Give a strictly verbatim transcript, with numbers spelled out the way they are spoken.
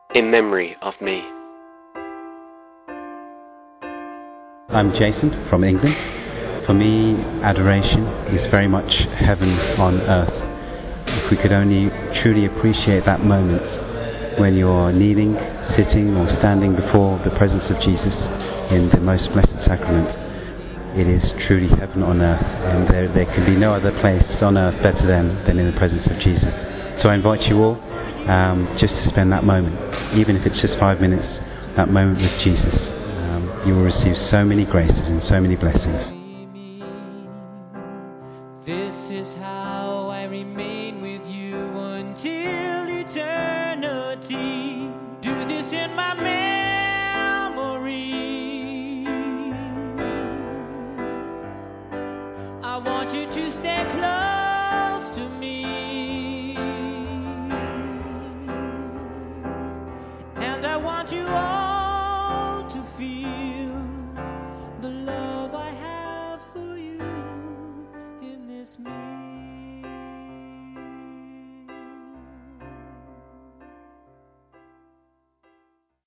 in memory of me. I'm Jason from England. For me, adoration is very much heaven on earth. If we could only truly appreciate that moment when you're kneeling, sitting or standing before the presence of Jesus in the most blessed sacrament, it is truly heaven on earth, and there, there can be no other place on earth better than, than in the presence of Jesus. So I invite you all um, just to spend that moment, even if it's just five minutes, that moment with Jesus. Um, you will receive so many graces and so many blessings. This is how I remain with you until eternity. Do this in my memory. I want you to stay close to me, and I want you all